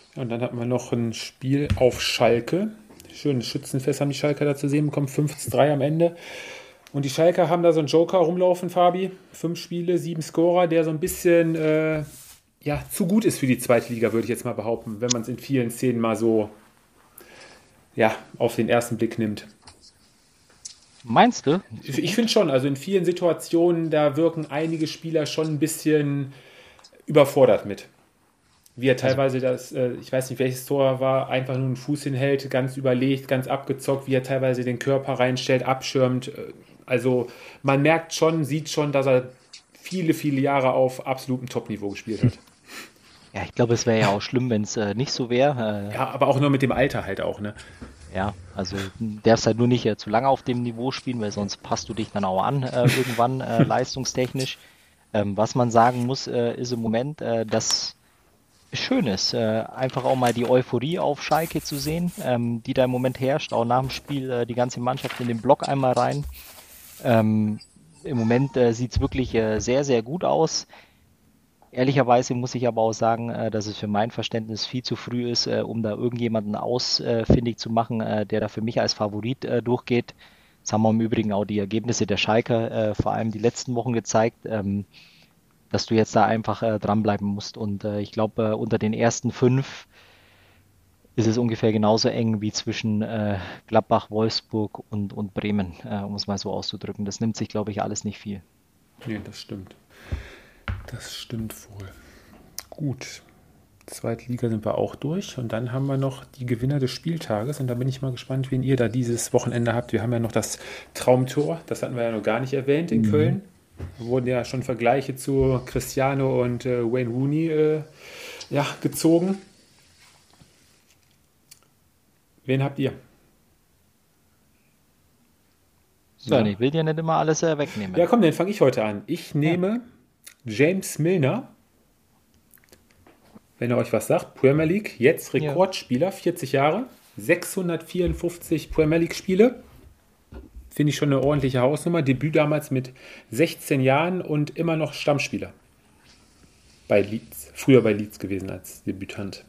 Und dann hatten wir noch ein Spiel auf Schalke. Schönes Schützenfest haben die Schalker da zu sehen bekommen. 5-3 am Ende. Und die Schalker haben da so einen Joker rumlaufen, Fabi. 5 Spiele, 7 Scorer, der so ein bisschen zu gut ist für die zweite Liga, würde ich jetzt mal behaupten, wenn man es in vielen Szenen mal so auf den ersten Blick nimmt. Meinst du? Ich finde schon, also in vielen Situationen, da wirken einige Spieler schon ein bisschen überfordert mit. Wie er teilweise ich weiß nicht, welches Tor war, einfach nur einen Fuß hinhält, ganz überlegt, ganz abgezockt, wie er teilweise den Körper reinstellt, abschirmt. Also man merkt schon, sieht schon, dass er viele, viele Jahre auf absolutem Top-Niveau gespielt hat. Ja, ich glaube, es wäre ja auch schlimm, wenn es nicht so wäre. Ja, aber auch nur mit dem Alter halt auch, ne? Ja, also darfst halt nur nicht zu lange auf dem Niveau spielen, weil sonst passt du dich dann auch an irgendwann leistungstechnisch. Was man sagen muss, ist im Moment, dass schön ist, einfach auch mal die Euphorie auf Schalke zu sehen, die da im Moment herrscht, auch nach dem Spiel die ganze Mannschaft in den Block einmal rein. Im Moment sieht es wirklich sehr, sehr gut aus. Ehrlicherweise muss ich aber auch sagen, dass es für mein Verständnis viel zu früh ist, um da irgendjemanden ausfindig zu machen, der da für mich als Favorit durchgeht. Das haben wir im Übrigen auch die Ergebnisse der Schalker vor allem die letzten Wochen gezeigt, dass du jetzt da einfach dranbleiben musst. Und ich glaube, unter den ersten 5 ist es ungefähr genauso eng wie zwischen Gladbach, Wolfsburg und Bremen, um es mal so auszudrücken. Das nimmt sich, glaube ich, alles nicht viel. Nee, das stimmt. Das stimmt wohl. Gut. Zweite Liga sind wir auch durch. Und dann haben wir noch die Gewinner des Spieltages. Und da bin ich mal gespannt, wen ihr da dieses Wochenende habt. Wir haben ja noch das Traumtor. Das hatten wir ja noch gar nicht erwähnt in Köln. Da wurden ja schon Vergleiche zu Cristiano und Wayne Rooney gezogen. Wen habt ihr? So, ich will dir nicht immer alles wegnehmen. Ja, komm, dann fange ich heute an. Ich nehme James Milner. Wenn er euch was sagt, Premier League, jetzt Rekordspieler, 40 Jahre, 654 Premier League Spiele. Finde ich schon eine ordentliche Hausnummer. Debüt damals mit 16 Jahren und immer noch Stammspieler. Bei Leeds. Früher bei Leeds gewesen als Debütant.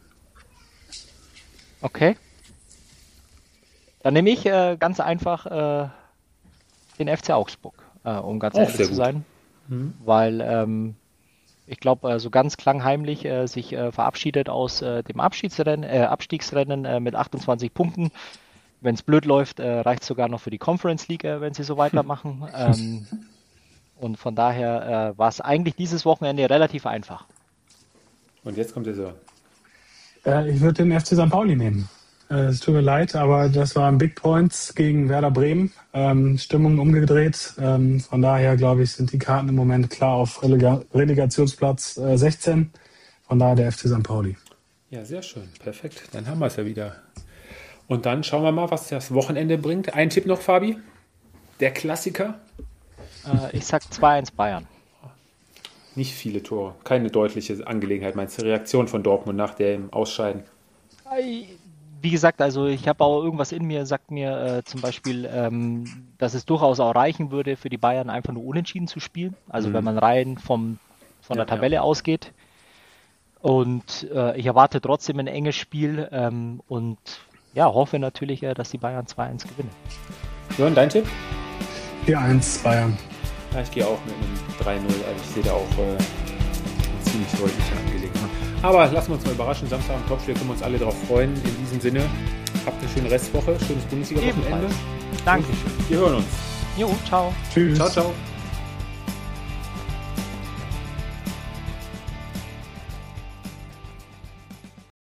Okay. Dann nehme ich ganz einfach den FC Augsburg, um ganz ehrlich zu sein. Weil ich glaube, so ganz klangheimlich sich verabschiedet aus dem Abstiegsrennen mit 28 Punkten. Wenn es blöd läuft, reicht es sogar noch für die Conference League, wenn sie so weitermachen. Und von daher war es eigentlich dieses Wochenende relativ einfach. Und jetzt kommt der Sören. Ich würde den FC St. Pauli nehmen. Es tut mir leid, aber das waren Big Points gegen Werder Bremen. Stimmung umgedreht. Von daher, glaube ich, sind die Karten im Moment klar auf Relegationsplatz 16. Von daher der FC St. Pauli. Ja, sehr schön. Perfekt. Dann haben wir es ja wieder. Und dann schauen wir mal, was das Wochenende bringt. Ein Tipp noch, Fabi. Der Klassiker. Ich sag 2-1 Bayern. Nicht viele Tore. Keine deutliche Angelegenheit. Meinst du, Reaktion von Dortmund nach dem Ausscheiden? Wie gesagt, also ich habe auch irgendwas in mir, sagt mir zum Beispiel, dass es durchaus auch reichen würde, für die Bayern einfach nur unentschieden zu spielen. Also wenn man rein von der Tabelle ausgeht. Und ich erwarte trotzdem ein enges Spiel und hoffe natürlich, dass die Bayern 2-1 gewinnen. Jörn, dein Tipp? 4-1 Bayern. Ja, ich gehe auch mit einem 3-0. Also ich sehe da auch eine ziemlich deutliche Angelegenheit. Aber lassen wir uns mal überraschen. Samstag am Topspiel können wir uns alle darauf freuen. In diesem Sinne, habt eine schöne Restwoche, schönes Bundesliga-Wochenende. Danke. Wir hören uns. Jo, ciao. Tschüss. Ciao, ciao.